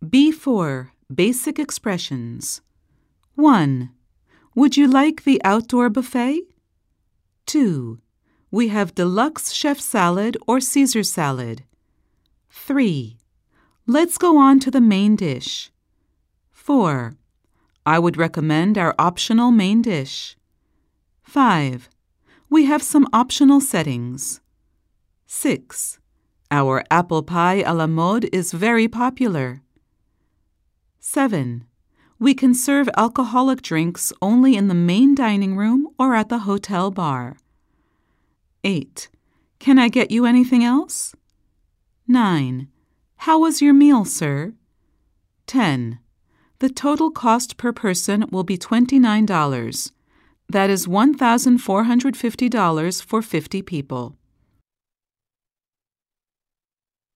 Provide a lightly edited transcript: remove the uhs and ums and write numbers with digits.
B4. Basic expressions. 1. Would you like the outdoor buffet? 2. We have deluxe chef salad or Caesar salad. 3. Let's go on to the main dish. 4. I would recommend our optional main dish. 5. We have some optional settings. 6. Our apple pie à la mode is very popular. 7. We can serve alcoholic drinks only in the main dining room or at the hotel bar. 8. Can I get you anything else? 9. How was your meal, sir? 10. The total cost per person will be $29. That is $1,450 for 50 people.